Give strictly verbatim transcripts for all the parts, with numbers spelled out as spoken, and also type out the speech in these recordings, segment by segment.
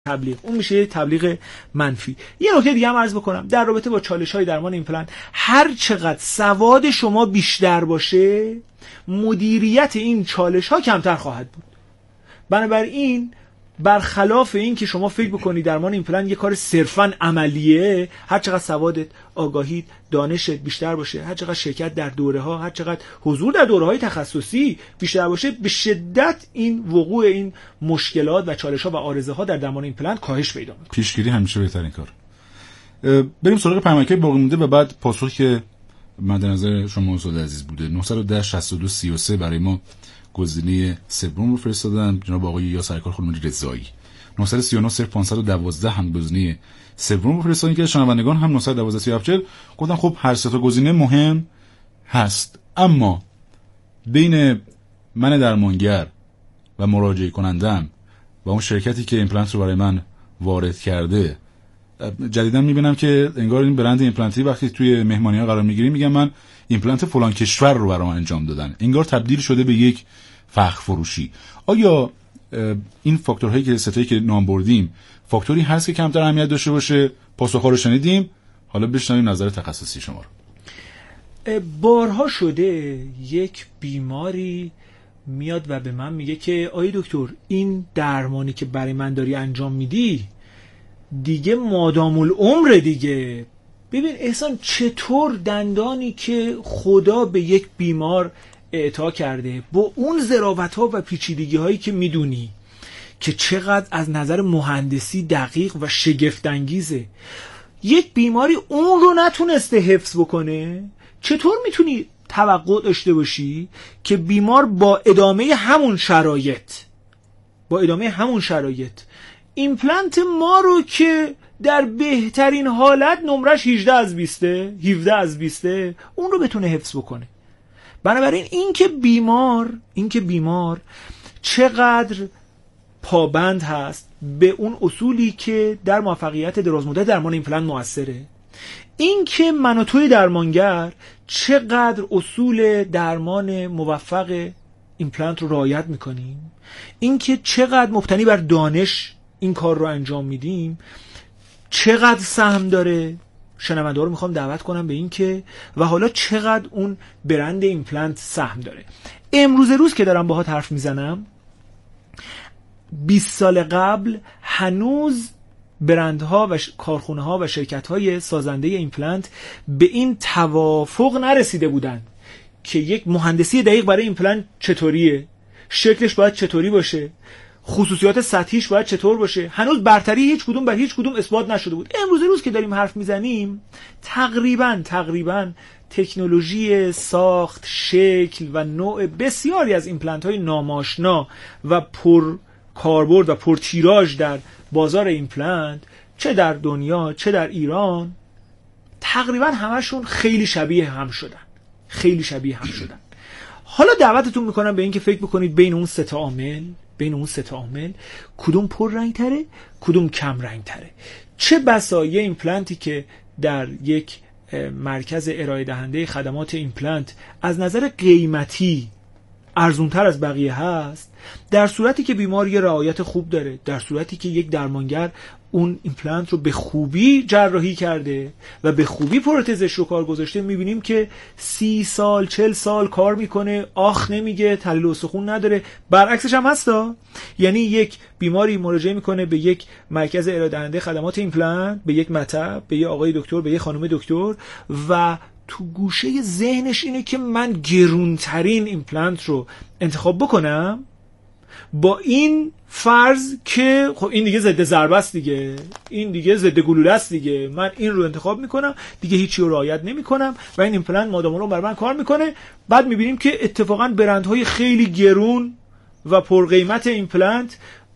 تبلیغ، اون میشه تبلیغ منفی. یه نکته دیگه هم عرض بکنم در رابطه با چالش‌های درمان ایمپلنت، هر چقدر سواد شما بیشتر باشه مدیریت این چالش‌ها کمتر خواهد بود. بنابراین برخلاف این که شما فکر بکنید درمان ایمپلنت یه کار صرفاً عملیه، هر چقدر سوادت، آگاهیت، دانشت بیشتر باشه، هر چقدر شرکت در دوره‌ها، هر چقدر حضور در دوره‌های تخصصی بیشتر باشه، به شدت این وقوع این مشکلات و چالش‌ها و عارضه‌ها در درمان ایمپلنت کاهش پیدا می‌کنه. پیشگیری همیشه بهترین کار. بریم سراغ پیامک‌های باقی مونده و بعد پاسخی که مد نظر شما استاد عزیز بوده. نه یک صفر شش دو سی و سه برای ما گزینه سوم رو فرستادن جناب آقای یا سرکار خانم رضایی. نه سه نه صفر پانصد و دوازده هم گزینه سوم رو فرستادن که شنوندگان هم نه یک دو سی و هفت گفتن خب هر سه تا گزینه مهم هست، اما بین من درمانگر و مراجعه کنندم و اون شرکتی که ایمپلنت رو برای من وارد کرده، جدیدا میبینم که انگار این برند ایمپلنتی وقتی توی مهمانی‌ها قرار میگیریم میگم من ایمپلنت فلان کشور رو برام انجام دادن، انگار تبدیل شده به یک فخر فروشی. آیا این فاکتورهایی که ستایی که نام بردیم فاکتوری هست که کمتر اهمیت داشته باشه؟ پاسخ‌ها رو شنیدیم، حالا بشنویم نظر تخصصی شما رو. بارها شده یک بیماری میاد و به من میگه که آی دکتر این درمانی که برای من داری انجام میدی دیگه مادام العمر دیگه. ببین احسان، چطور دندانی که خدا به یک بیمار اعطا کرده با اون ظرافت‌ها و پیچیدگی‌هایی که میدونی که چقدر از نظر مهندسی دقیق و شگفت‌انگیزه، یک بیماری اون رو نتونسته حفظ بکنه، چطور میتونی توقع داشته باشی که بیمار با ادامه همون شرایط با ادامه همون شرایط ایمپلنت ما رو که در بهترین حالت نمرش هجده از بیست هفده از بیست اون رو بتونه حفظ بکنه؟ بنابراین این که بیمار این که بیمار چقدر پابند هست به اون اصولی که در موفقیت درازمدت درمان ایمپلنت موثره، این که من و توی درمانگر چقدر اصول درمان موفق ایمپلنت رو رعایت میکنیم، این که چقدر مبتنی بر دانش این کار رو انجام میدیم، چقدر سهم داره. شنونده ها رو میخوام دعوت کنم به این که و حالا چقدر اون برند ایمپلنت سهم داره. امروز روز که دارم باهات حرف میزنم، بیست سال قبل هنوز برندها و کارخونه‌ها و شرکت‌های سازنده ایمپلنت به این توافق نرسیده بودن که یک مهندسی دقیق برای ایمپلنت چطوریه، شکلش باید چطوری باشه، خصوصیات سطحیش باید چطور باشه. هنوز برتری هیچ کدوم بر هیچ کدوم اثبات نشده بود. امروز روز که داریم حرف میزنیم تقریبا تقریبا تکنولوژی ساخت، شکل و نوع بسیاری از ایمپلنت های ناماشنا و پر کاربرد و پر تیراژ در بازار ایمپلنت، چه در دنیا چه در ایران، تقریبا همشون خیلی شبیه هم شدن خیلی شبیه هم شدن. حالا دعوتتون میکنم به این که فکر بکنید بین اون سه تا عامل بین اون سه تا عامل کدوم پر رنگ تره، کدوم کم رنگ تره. چه بسا یه ایمپلنتی که در یک مرکز ارائه دهنده خدمات ایمپلنت از نظر قیمتی ارزونتر از بقیه هست، در صورتی که بیمار یه رعایت خوب داره، در صورتی که یک درمانگر اون ایمپلنت رو به خوبی جراحی کرده و به خوبی پروتزش رو کار گذاشته، میبینیم که سی سال چل سال کار میکنه، آخ نمیگه، تحلیل استخون نداره. برعکسش هم هستا، یعنی یک بیماری مراجعه میکنه به یک مرکز ارائه دهنده خدمات ایمپلنت، به یک مطب، به یک آقای دکتر، به یک خانم دکتر، و تو گوشه ذهنش اینه که من گرونترین ایمپلنت رو انتخاب بکنم، با این فرض که خب این دیگه ضد ضربه است دیگه، این دیگه ضد گلوله است دیگه، من این رو انتخاب میکنم دیگه، هیچی رو رعایت نمیکنم و این ایمپلنت مادام العمر برای من کار میکنه. بعد میبینیم که اتفاقا برندهای خیلی گرون و پرقیمت ایمپلنت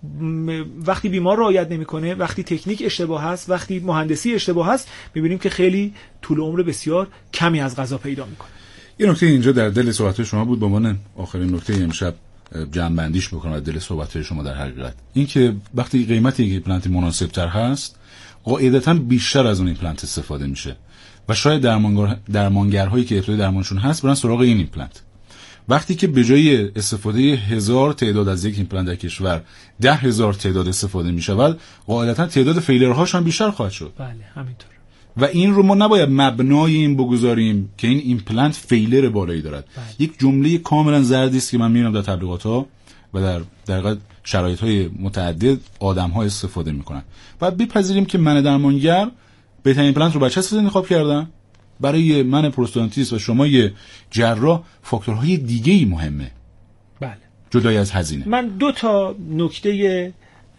وقتی بیمار رعایت نمیکنه، وقتی تکنیک اشتباه هست، وقتی مهندسی اشتباه هست، میبینیم که خیلی طول عمر بسیار کمی از قضا پیدا میکنه. یه نکته اینجا در دل صحبت شما بود، به عنوان آخرین نکته امشب جمع‌بندیش بکنم در دل صحبت شما. در حقیقت این که وقتی قیمت یک ایمپلنت مناسب تر هست، قاعدتاً بیشتر از اون ایمپلنت استفاده میشه و شاید درمانگر درمانگرهایی که ابتدای درمانشون هست برن سراغ این ایمپلنت وقتی که به جای استفاده هزار تعداد از یک ایمپلنت در کشور ده هزار تعداد استفاده می شود، قاعدتا تعداد فیلرهاش هم بیشتر خواهد شد. بله همینطور. و این رو ما نباید مبنای این بگذاریم که این ایمپلنت فیلر بالایی دارد. بله. یک جمله کاملا زردی است که من میبینم در تبلیغات‌ها و در در واقع شرایط‌های متعدد آدم‌ها استفاده می‌کنن. بعد بپذیریم که من درمانگر بهترین ایمپلنت رو برای چه انتخاب کردم؟ برای من پروستانتیست و شما یه جراح فاکتورهای دیگه‌ای مهمه. بله. جدای از هزینه. من دو تا نکته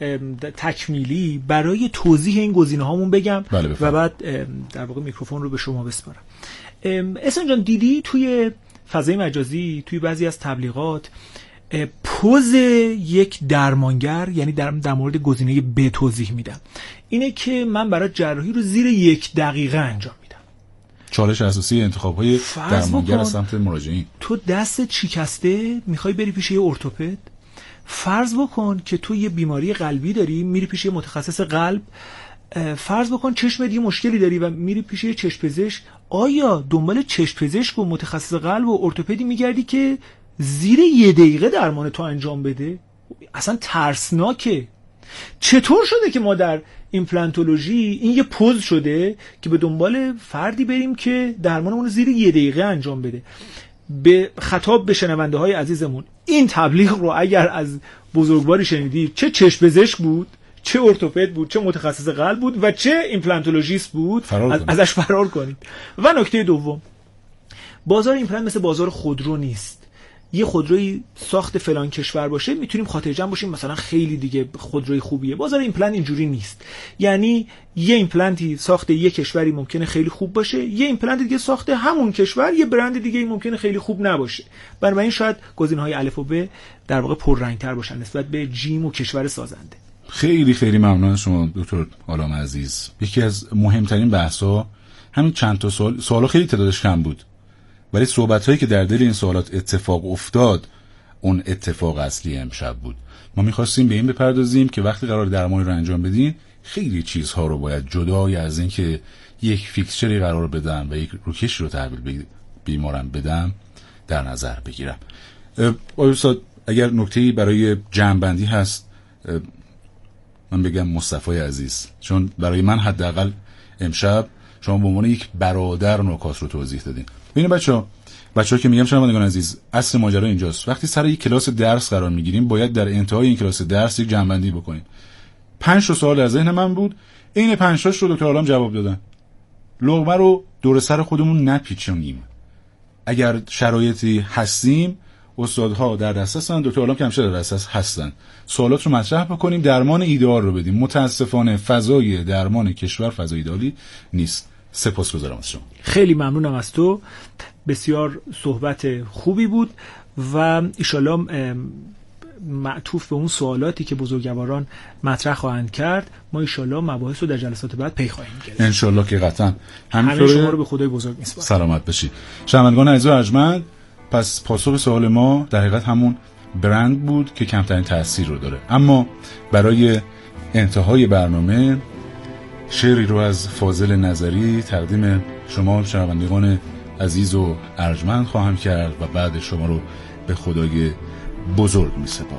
تکمیلی برای توضیح این گزینه‌هامون بگم. بله و بعد در واقع میکروفون رو به شما بسپارم. احسان جان، دیدی توی فضای مجازی توی بعضی از تبلیغات پوز یک درمانگر، یعنی در, در مورد گزینه ب توضیح میدم، اینه که من برای جراحی رو زیر یک دقیقه انجام میدم. چالش اساسی انتخاب‌های درمانگر از سمت مراجعین. تو دست شکسته میخوای بری پیش یه ارتوپد، فرض بکن که تو یه بیماری قلبی داری میری پیش یه متخصص قلب، فرض بکن چشمت یه مشکلی داری و میری پیش یه چشم پزشک، آیا دنبال چشم پزشک و متخصص قلب و ارتوپدی میگردی که زیر یه دقیقه درمان تو انجام بده؟ اصلا ترسناکه. چطور شده که ما در ایمپلنتولوژی این یه پوز شده که به دنبال فردی بریم که درمانمون رو زیر یه دقیقه انجام بده؟ به خطاب به شنونده های عزیزمون، این تبلیغ رو اگر از بزرگواری شنیدی، چه چشم پزشک بود، چه ارتوپد بود، چه متخصص قلب بود و چه ایمپلنتولوژیست بود، از ازش فرار کنید. و نکته دوم، بازار ایمپلنت مثل بازار خودرو نیست. یه خودروی ساخت فلان کشور باشه میتونیم خاطر جمع باشیم مثلا خیلی دیگه خودروی خوبیه. بازار ایمپلنت اینجوری نیست. یعنی یه ایمپلنتی ساخت یه کشوری ممکنه خیلی خوب باشه، یه ایمپلنت دیگه ساخت همون کشور یه برند دیگه ممکنه خیلی خوب نباشه. بنابراین شاید گزینه‌های الف و ب در واقع پررنگ‌تر باشن نسبت به جیم و کشور سازنده. خیلی خیلی ممنون از شما دکتر عالم عزیز. یکی از مهمترین بحث‌ها همین چند تا سوال، سوالا خیلی تعدادش کم بود، ولی صحبت‌هایی که در دل این سوالات اتفاق افتاد اون اتفاق اصلی امشب بود. ما می‌خواستیم به این بپردازیم که وقتی قرار درمانی رو انجام بدین خیلی چیزها رو باید جدای از این که یک فیکسچری قرار بدم و یک روکش رو تحویل بیمارم بدم در نظر بگیرم. آقای استاد اگر نکته‌ای برای جمع‌بندی هست من بگم مصطفی عزیز، چون برای من حداقل امشب شما به عنوان یک برادر نکات رو توضیح دادین. ببینید بچه‌ها بچه‌ها که میگم شنوندگان عزیز، اصل ماجرا اینجاست. وقتی سر یک کلاس درس قرار میگیریم باید در انتهای این کلاس درس یک جمع‌بندی بکنیم. پنج تا سوال از ذهن من بود، این پنج تاش رو دکتر عالم جواب دادن. لقمه رو دور سر خودمون نپیچونیم. اگر شرایطی هستیم استادها در دسترسن، دکتر عالم که همیشه در دسترس هستن، سوالات رو مطرح بکنیم، درمان ایدئال رو بدیم. متاسفانه فضای درمان کشور فضای ایدئالی نیست. سپاسگزارم از شما. خیلی ممنونم از تو، بسیار صحبت خوبی بود و ایشالله معطوف به اون سوالاتی که بزرگواران مطرح خواهند کرد ما ایشالله مباحث رو در جلسات بعد پی خواهیم گرفت انشالله که قطعا. همین شما رو به خدای بزرگ میسپارم. سلامت باشید شنوندگان عزیز و ارجمند. پس پاسخ سوال ما در حقیقت همون برند بود که کمترین تأثیر رو داره. اما برای انتهای برنامه شعری رو از فاضل نظری تقدیم شما شنوندگان عزیز و ارجمند خواهم کرد و بعد شما رو به خدای بزرگ می سپارم.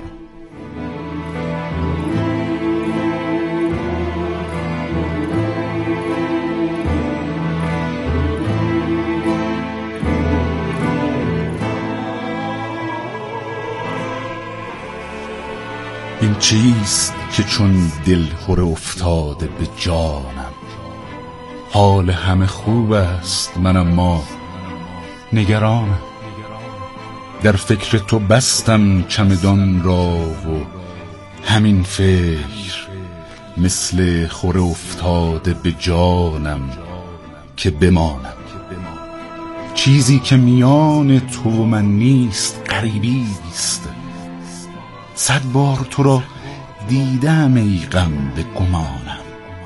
این چیست که چون دل خور افتاده به جانم، حال همه خوب است من اما نگرانم. در فکر تو بستم چمدان را و همین فکر مثل خور افتاده به جانم که بمانم. چیزی که میان تو و من نیست غریبی است، صد بار تو را دیدم ای غم به گمانم.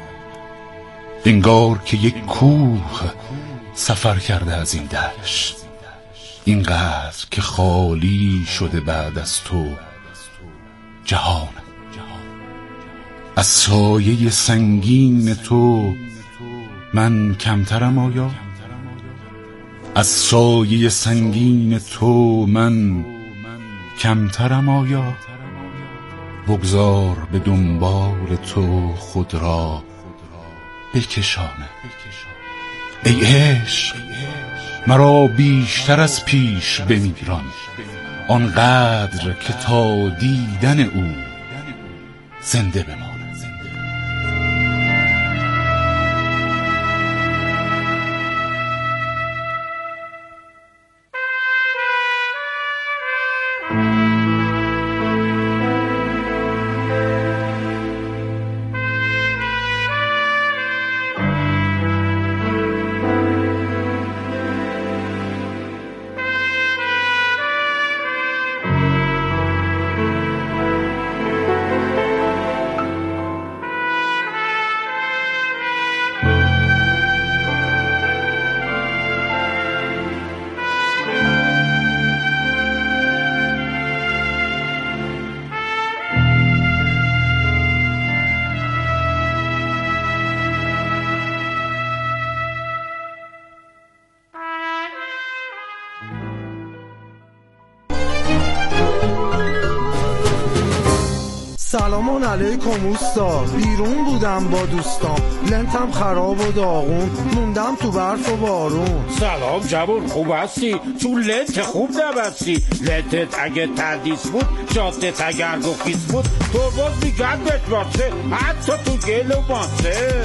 انگار که یک کوه سفر کرده از این دشت، اینقدر که خالی شده بعد از تو جهانم. از سایه سنگین تو من کمترم آیا؟ از سایه سنگین تو من کمترم آیا؟ بگذار به دنبال تو خود را بکشانم. ای عشق مرا بیشتر از پیش بمیران، آنقدر که تا دیدن او زنده بمانم. سلام علیکم اوستا، بیرون بودم با دوستام، لنتم خراب و داغون، موندم تو برف و بارون. سلام جوون، خوب هستی؟ چون لنت خوب نبستی. لنتت اگه تردیس بود، شاتت اگر گفیس بود، تو باز میگردت باسه، حتی تو گل و باسه.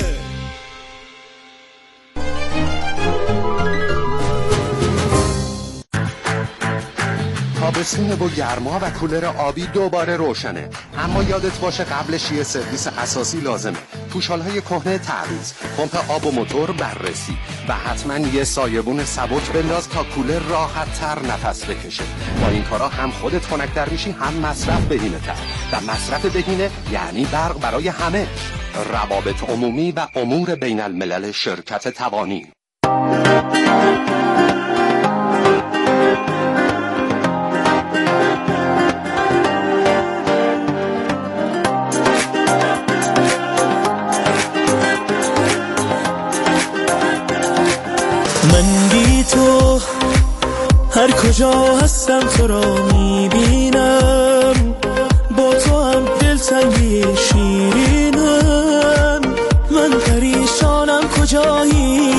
تابستونه و گرما و کولر آبی دوباره روشنه، اما یادت باشه قبلش یه سرویس اساسی لازمه. پوشالهای کهنه تعویض، پمپ آب و موتور بررسی و حتما یه سایبون سبک بنداز تا کولر راحت تر نفس بکشه. با این کارا هم خودت خنک‌تر میشی، هم مصرف بهینه تر، و مصرف بهینه یعنی برق برای همه. روابط عمومی و امور بین الملل شرکت توانی. من بی تو هر کجا هستم تو را میبینم، با تو هم دلتنگی شیرینم. من پریشانم کجایی،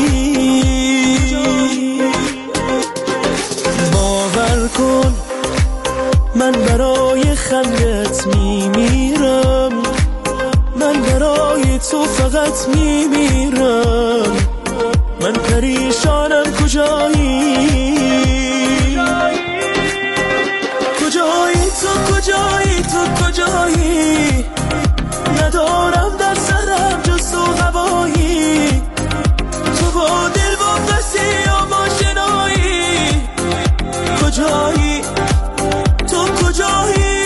باور کن من برای خندت میمیرم، من برای تو فقط میمیرم. من پریشانم کجایی، کجایی تو، کجایی تو، کجایی؟ ندارم در سرم جز تو هوایی، تو با دل با قصی و با شنایی. کجایی تو، کجایی،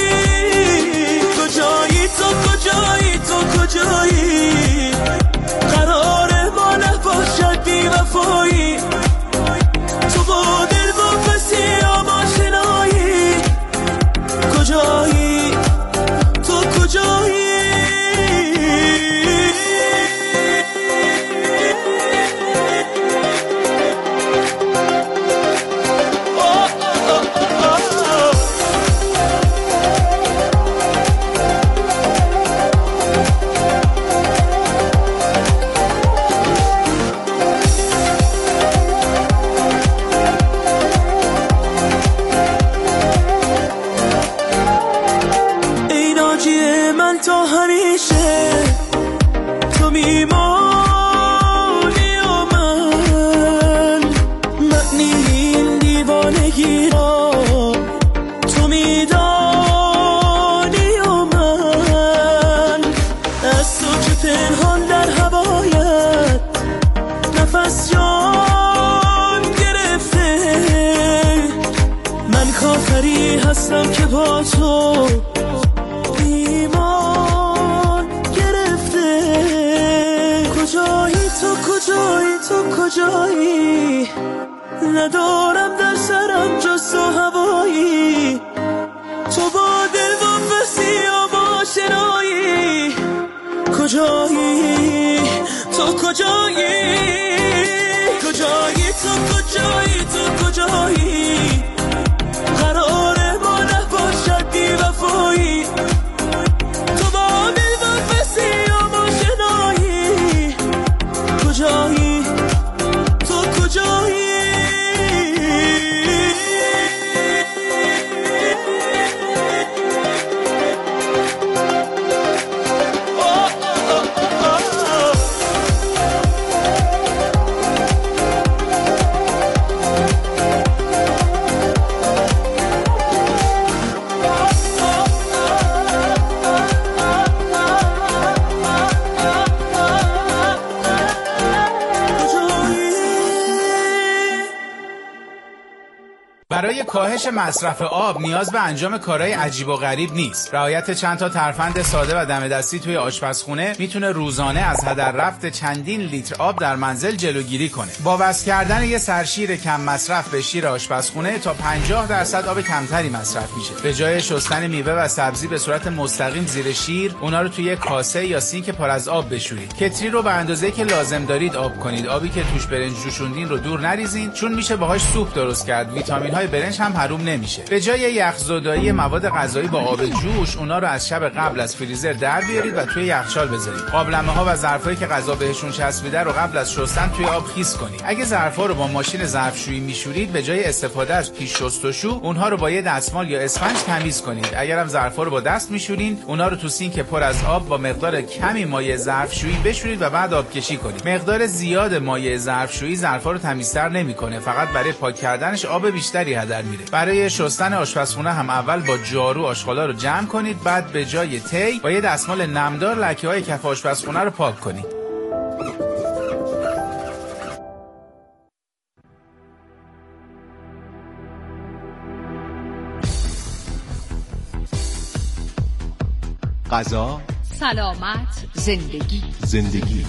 کجایی تو، کجایی تو، کجایی؟ قرار ما نباشد بی وفایی، تو با دل با قصی و با شنایی. کجایی تو، کجایی؟ هستم که با تو ایمان گرفته. کجایی تو، کجایی تو، کجایی؟ ندارم در سرم جز تو هوایی، تو با دل و بسی و با شنایی. کجایی تو، کجایی، کجایی؟ تو کجایی تو کجایی قراره ما نباشد بی وفایی تو با دل وفسی و ما شنایی کجایی تو کجایی برای کاهش مصرف آب نیاز به انجام کارهای عجیب و غریب نیست. رعایت چند تا ترفند ساده و دم دستی توی آشپزخونه میتونه روزانه از هدر رفت چندین لیتر آب در منزل جلوگیری کنه. با وصل کردن یه سرشیر کم مصرف به شیر آشپزخونه تا پنجاه درصد آب کمتری مصرف میشه. به جای شستن میوه و سبزی به صورت مستقیم زیر شیر، اونا رو توی کاسه یا سینک پر از آب بشورید. کتری رو به اندازه‌ای که لازم دارید آب کنید. آبی که توش برنج جوشوندین رو دور نریزین، چون میشه باهاش سوپ درست کرد. ویتامین های برنج هم حروم نمیشه. به جای یخزدایی مواد غذایی با آب جوش، اونا رو از شب قبل از فریزر در بیارید و توی یخچال بذارید. قابلمه ها و ظرفایی که غذا بهشون چسبیده رو قبل از شستن توی آب خیس کنید. اگه ظرفا رو با ماشین ظرفشویی میشورید، به جای استفاده از پیش شستشو، اونها رو با یه دستمال یا اسفنج تمیز کنید. اگرم ظرفا رو با دست میشورید، اونا رو تو سینک پر از آب با مقدار کمی مایع ظرفشویی بشورید و بعد آبکشی کنید. مقدار زیاد مایع ظرفشویی ظرفا رو تمیزتر نمیکنه، فقط برای پاک کردنش آب بیشتری هدر میره. برای شستن آشپزخونه هم اول با جارو آشغالا رو جمع کنید، بعد به جای تی با یه دستمال نمدار لکه‌های کف آشپزخونه رو پاک کنید. غذا، سلامت، زندگی. زندگی.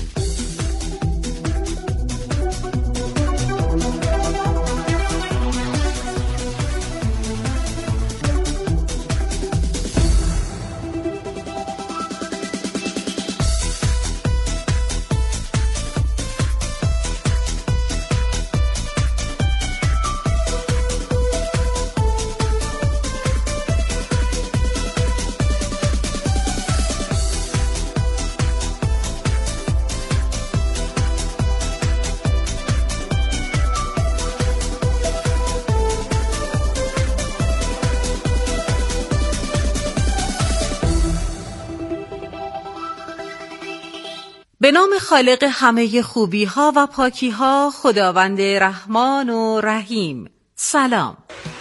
به نام خالق همه خوبی ها و پاکی ها، خداوند رحمان و رحیم. سلام.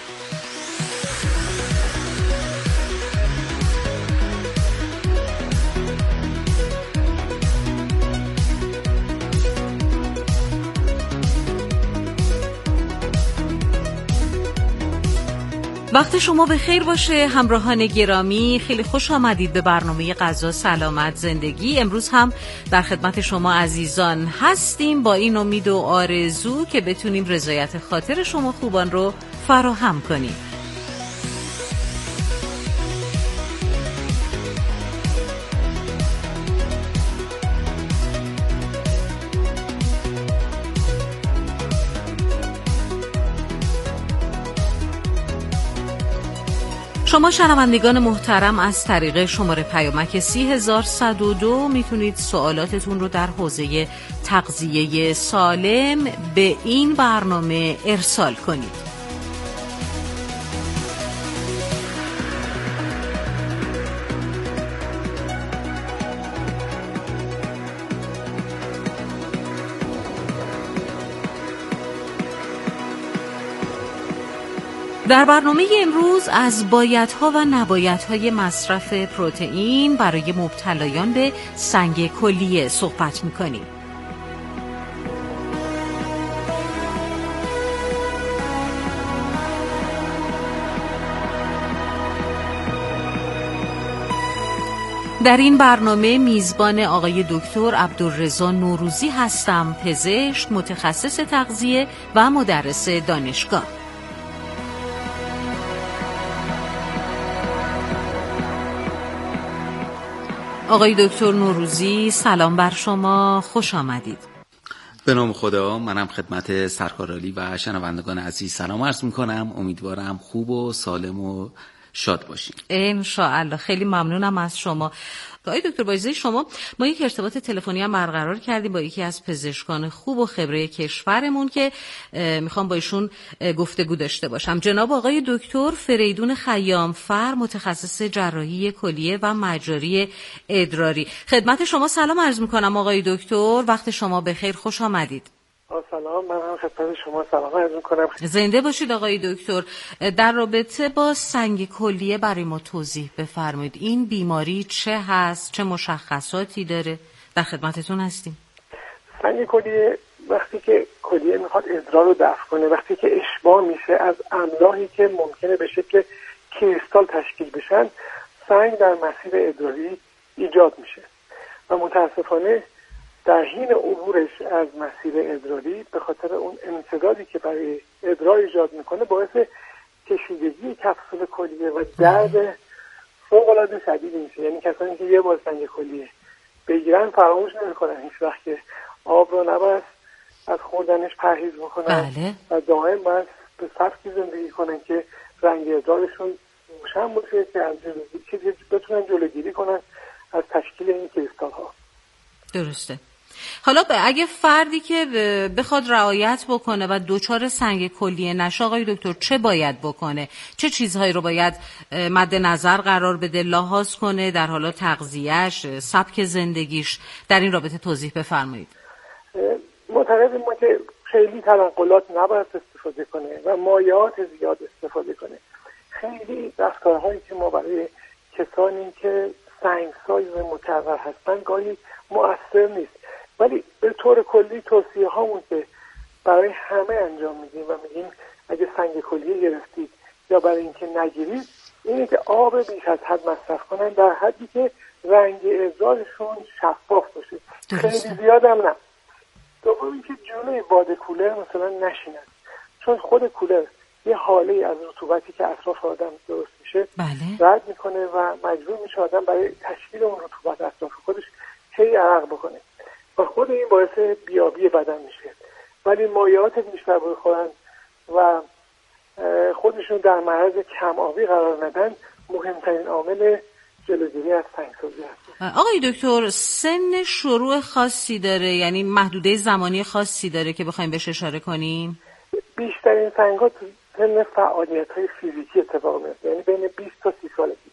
وقت شما به خیر باشه همراهان گرامی. خیلی خوش آمدید به برنامه غذا سلامت زندگی. امروز هم در خدمت شما عزیزان هستیم با این امید و آرزو که بتونیم رضایت خاطر شما خوبان رو فراهم کنیم. شما شنوندگان محترم از طریق شماره پیامک سی هزار صد و دو میتونید سوالاتتون رو در حوزه تغذیه سالم به این برنامه ارسال کنید. در برنامه امروز از بایدها و نبایدهای مصرف پروتئین برای مبتلایان به سنگ کلیه صحبت می‌کنیم. در این برنامه میزبان آقای دکتر عبدالرضا نوروزی هستم، پزشک، متخصص تغذیه و مدرس دانشگاه. آقای دکتر نوروزی سلام بر شما، خوش آمدید. به نام خدا. منم خدمت سرکارعالی و شنوندگان عزیز سلام عرض میکنم. امیدوارم خوب و سالم و شاد باشین ان شاء الله. خیلی ممنونم از شما. آقای دکتر بایزی، شما ما یک ارتباط تلفنی هم برقرار کردیم با یکی از پزشکان خوب و خبره کشورمون که میخوام با ایشون گفتگو داشته باشم. جناب آقای دکتر فریدون خیامفر، متخصص جراحی کلیه و مجاری ادراری. خدمت شما سلام عرض میکنم آقای دکتر، وقت شما بخیر، خوش آمدید. سلام، من هم خدمت شما سلام عرض میکنم. زنده باشید آقای دکتر. در رابطه با سنگ کلیه برای ما توضیح بفرمایید. این بیماری چه هست؟ چه مشخصاتی داره؟ در خدمتتون هستیم. سنگ کلیه وقتی که کلیه میخواد ادرار رو دفع کنه، وقتی که اشباع میشه از املاحی که ممکنه به شکل کریستال تشکیل بشن، سنگ در مسیر ادراری ایجاد میشه و متاسفانه در حین عبورش از مسیر ادراری به خاطر اون امتدادی که برای ادرار ایجاد میکنه باعث کشیدگی کپسول کلیه و درد فوق‌العاده شدیدی میشه. یعنی کسانی که یه بار سنگ کلیه بگیرن فراموش نمیکنن هیچ وقت که آب رو نباید از خوردنش پرهیز بکنن. بله. و دائم باید به سبکی زندگی کنن که رنگ ادرارشون روشن باشه که از جلوگیری بتونن جلوگیری کنن از تشکیل این کریستال ها. درسته. حالا اگه فردی که بخواد رعایت بکنه و دوچار سنگ کلیه نشه، آقای دکتر چه باید بکنه؟ چه چیزهایی رو باید مد نظر قرار بده، لحاظ کنه در حالا تغذیه‌اش، سبک زندگیش؟ در این رابطه توضیح بفرمایید. معتقدیم ما که خیلی تنقلات نباید استفاده کنه و مایعات زیاد استفاده کنه. خیلی رفتارهایی که ما برای کسانی که سنگساز مکرر هستن گاهی مؤثر نیست، ولی به طور کلی توصیه هامون که برای همه انجام میدیم و میگیم اگه سنگ کلیه گرفتید یا برای اینکه نگیرید، اینه که آب بیش از حد مصرف کنن در حدی که رنگ ادرارشون شفاف باشه. خیلی زیاد هم نه. دوم اینکه جلوی باد کولر مثلا نشینن، چون خود کولر یه حاله از رطوبتی که اطراف آدم درست میشه بله. رد میکنه و مجبور میشه آدم برای تشکیل اون رطوبت اطراف خودش هی عرق بکنه و خود این باعث بیابی بدن میشه. ولی مایعات بیشتر بخورن و خودشون در معرض کم آبی قرار ندن مهمترین عامل جلوگیری از سنگسازی هست. آقای دکتر، سن شروع خاصی داره؟ یعنی محدوده زمانی خاصی داره که بخوایم بهش اشاره کنیم؟ بیشترین سنگ ها تو سن فعالیت های فیزیکی اتفاق میفته، یعنی بین بیست تا سی سالگی.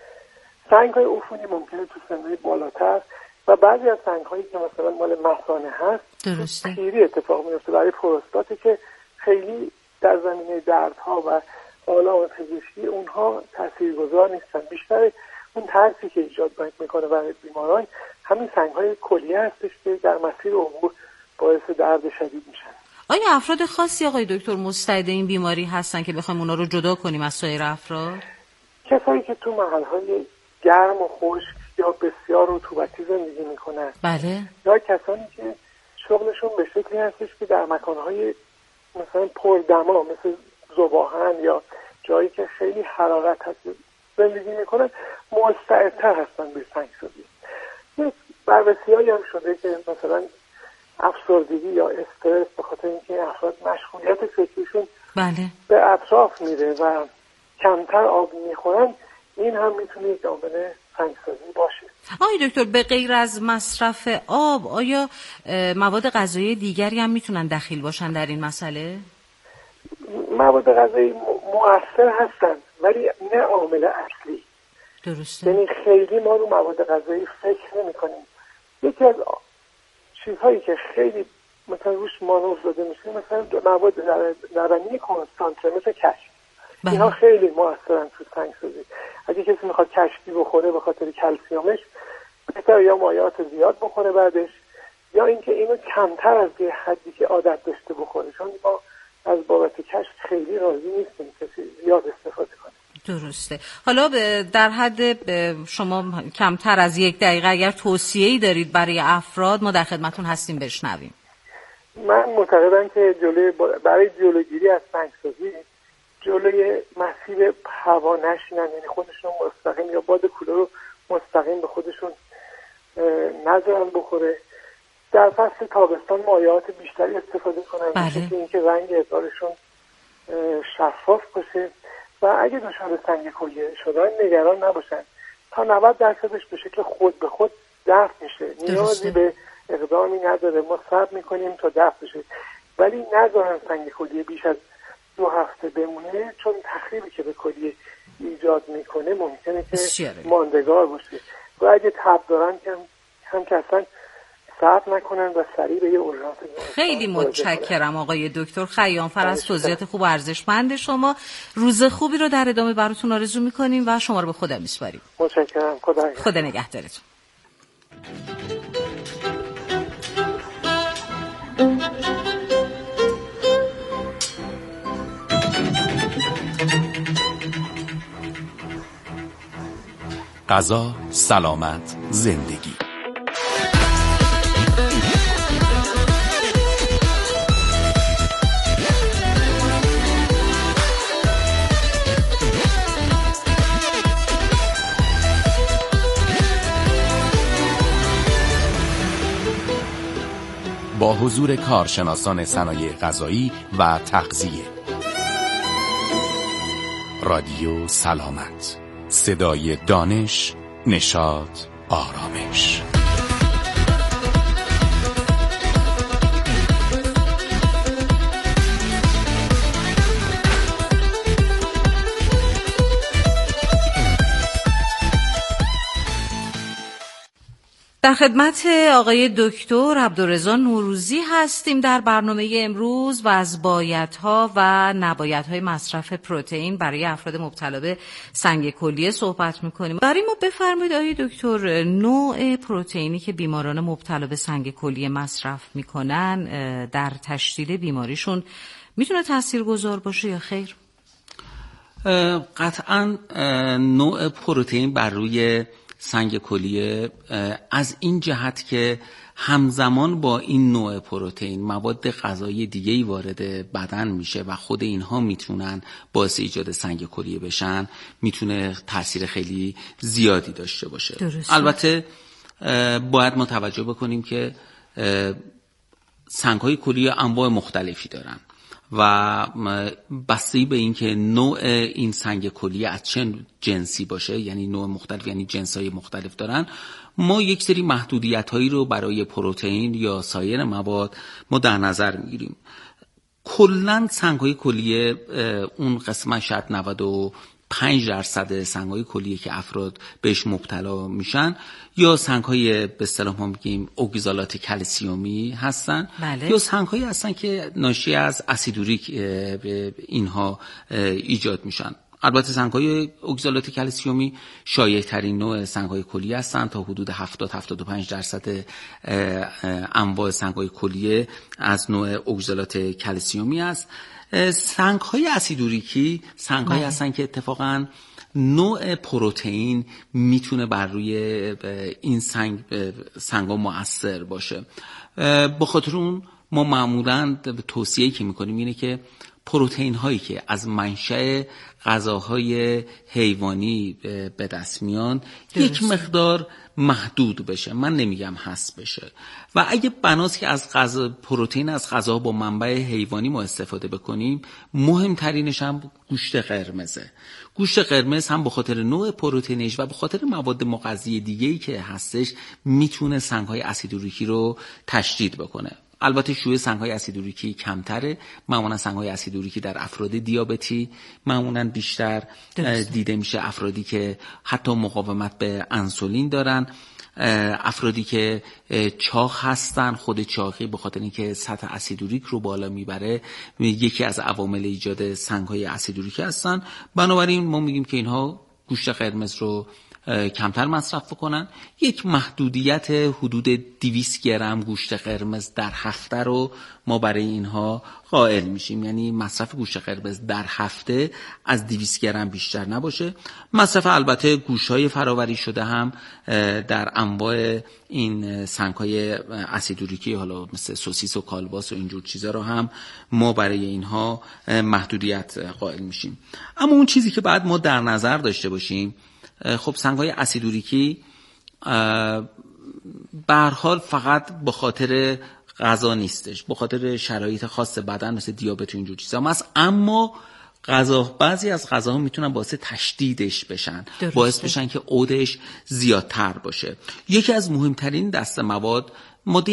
سنگ های عفونی ممکنه تو سنهای بالاتر و بعضی از سنگ هایی که مثلا مال مثانه هست درسته پیری اتفاق میفته. برای پروستاتی که خیلی در زمینه دردها و آلام پزشکی اونها تاثیرگذار نیستن. بیشتر اون ترسی که ایجاد میکنه برای بیماران همین سنگ های کلیه هستش که در مسیر عبور باعث درد شدید میشن. آیا افراد خاصی آقای دکتر مستعد این بیماری هستن که بخوایم اونا رو جدا کنیم از سایر افراد؟ کسایی که تو محلهای گرم و خشک یا بسیار رطوبتی زندگی میکنن. بله. یا کسانی که شغلشون به شکلی هستش که در مکانهای مثلا پردما مثل ذوباهن یا جایی که خیلی حرارت هست زندگی میکنن مستعدتر هستن به سنگسازی. یک بررسی‌هایی هم شده که مثلا افسردگی یا استرس به خاطر اینکه افراد مشغولیت فکریشون بله. به اطراف میره و کمتر آب میخورن، این هم میتونه یک عامل سنگسازی باشه. آقای دکتر، به غیر از مصرف آب آیا مواد غذایی دیگری هم میتونن دخیل باشن در این مسئله؟ مواد غذایی مؤثر هستن ولی نه عامل اصلی. درسته. یعنی خیلی ما رو مواد غذایی فکر نمی کنیم. یکی از چیزهایی که خیلی مثلا روش مانور داده میشه مثلا مواد لبنی کنستانت مثل کشک. بله. اینها خیلی مؤثرن تو سنگسازی. اگه کسی میخواد کشکی بخوره به خاطر کلسیومش، بهتر یا مایعات زیاد بخوره بعدش یا اینکه اینو کمتر از یه حدی که عادت داشته بخوره، چون ما از بابت کشک خیلی راضی نیستیم کسی زیاد استفاده کنه. درسته. حالا در حد شما کمتر از یک دقیقه اگر توصیه‌ای دارید برای افراد ما در خدمتون هستیم بشنویم. من معتقدم که جلوی برای جلوگیری از سنگسازی جلوی مسیر هوا نشینن، یعنی خودشون مستقیم یا باد کولر رو مستقیم به خودشون نذارن بخوره. در فصل تابستان مایعات بیشتری استفاده کنن بله. که اینکه رنگ ابزارشون شفاف باشه و اگه دچار سنگ کلیه شدن نگران نباشن، تا نود درصدش به شکل خود به خود دفع میشه، نیازی به اقدامی نداره، ما صبر میکنیم تا دفع بشه، ولی نذارن سنگ کلیه بیش از دو هفته بمونه، چون تخریبی که به کلیه ایجاد میکنه ممکنه که ماندگار باشه و اگه تب دارن که هم که اصلا صبر نکنن و سریع به یه اورژانس. خیلی متشکرم آقای دکتر خیامفر از توضیحات خوب و ارزشمند شما. روز خوبی رو در ادامه براتون آرزو میکنیم و شما رو به خدا میسپاریم. متشکرم. خدا نگهدار. خدا نگهدارتون. غذا، سلامت، زندگی. با حضور کارشناسان صنایع غذایی و تغذیه. رادیو سلامت، صدای دانش، نشاط، آرامش. در خدمت آقای دکتر عبدالرضا نوروزی هستیم در برنامه امروز و از بایدها و نبایدهای مصرف پروتئین برای افراد مبتلا به سنگ کلیه صحبت میکنیم. برای ما بفرمایید آقای دکتر، نوع پروتئینی که بیماران مبتلا به سنگ کلیه مصرف میکنن در تشدید بیماریشون میتونه تاثیرگذار باشه یا خیر؟ قطعاً نوع پروتئین بر روی سنگ کلیه از این جهت که همزمان با این نوع پروتئین مواد غذایی دیگه‌ای وارد بدن میشه و خود اینها میتونن باعث ایجاد سنگ کلیه بشن، میتونه تاثیر خیلی زیادی داشته باشه. درسته. البته باید ما توجه بکنیم که سنگ‌های کلیه انواع مختلفی دارن و بستگی به این که نوع این سنگ کلیه از چه جنسی باشه، یعنی نوع مختلف، یعنی جنس‌های مختلف دارن، ما یک سری محدودیت‌هایی رو برای پروتئین یا سایر مواد ما در نظر می‌گیریم. کلاً سنگ‌های کلیه اون قسمت شاید نود و پنج درصد سنگ‌های کلیه که افراد بهش مبتلا میشن یا سنگ‌های به اصطلاح ما میگیم اوگزالات کلسیومی هستن. بله. یا سنگ‌هایی هستن که ناشی از اسیدوریک اینها ایجاد میشن. البته سنگ‌های اوگزالات کلسیومی شایع‌ترین نوع سنگ‌های کلیه هستن، تا حدود هفتاد تا هفتاد و پنج درصد انواع سنگ‌های کلیه از نوع اوگزالات کلسیومی است. سنگ‌های اسیدوریکی سنگ‌هایی هستن که اتفاقاً نوع پروتئین میتونه بر روی این سنگ سنگ‌ها مؤثر باشه. به خاطر اون ما معمولاً توصیه‌ای که می‌کنیم اینه که پروتئین هایی که از منشأ غذاهای حیوانی به دست میان یک مقدار محدود بشه، من نمیگم حذف بشه، و اگه بناست که از غذا پروتئین از غذا با منبع حیوانی ما استفاده بکنیم، مهمترینش هم گوشت قرمزه. گوشت قرمز هم به خاطر نوع پروتئینش و به خاطر مواد مغذی دیگه‌ای که هستش میتونه سنگ‌های اسیدوریکی رو تشدید بکنه. البته شیوع سنگ‌های اسیدوریکی کمتره، معمولا سنگ‌های اسیدوریکی در افراد دیابتی معمولا بیشتر دیده میشه، افرادی که حتی مقاومت به انسولین دارن، افرادی که چاق هستن. خود چاقی به خاطر اینکه سطح اسیدوریک رو بالا میبره یکی از عوامل ایجاد سنگ‌های اسیدوریکی هستن. بنابراین ما میگیم که اینها گوشت قرمز رو کمتر مصرف بکنن. یک محدودیت حدود دویست گرم گوشت قرمز در هفته رو ما برای اینها قائل میشیم، یعنی مصرف گوشت قرمز در هفته از دویست گرم بیشتر نباشه. مصرف البته گوشت‌های فراوری شده هم در انواع این سنگ‌های اسیدوریکی، حالا مثل سوسیس و کالباس و اینجور چیزا رو هم ما برای اینها محدودیت قائل میشیم. اما اون چیزی که بعد ما در نظر داشته باشیم، خب سنگ‌های اسیدوریکی به هر حال فقط به خاطر غذا نیستش، به خاطر شرایط خاص بدن مثل دیابت و اینجور چیزا هست. اما غذا، بعضی از غذاها میتونن باعث تشدیدش بشن، درسته. باعث بشن که عودش زیادتر باشه. یکی از مهمترین دسته مواد ماده